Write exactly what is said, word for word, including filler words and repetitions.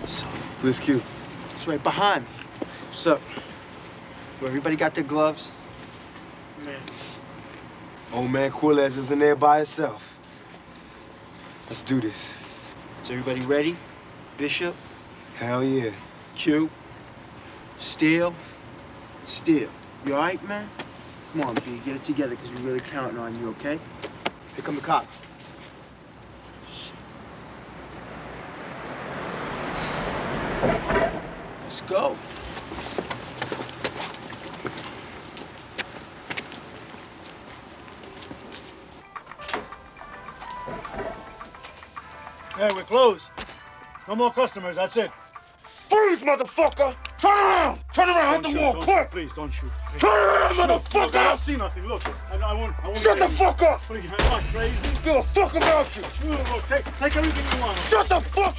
So, Where's Q? it's right behind me. What's up? Well, everybody got their gloves? Man. Old man Quillez is in there by himself. Let's do this. Is everybody ready? Bishop? Hell yeah. Q? Steele? Steele. You all right, man? Come on, B, get it together, because we're really counting on you, okay? Here come the cops. Let's go. Hey, we're closed. No more customers, that's it. Freeze, motherfucker! Turn around! Turn around, hit the wall, quick! Please, don't shoot. Turn around, motherfucker! Look, I don't see nothing, look. I, I won't, I won't Shut the fuck up! What are you, am I crazy? Give a fuck about you! Look, take, take everything you want. Shut the fuck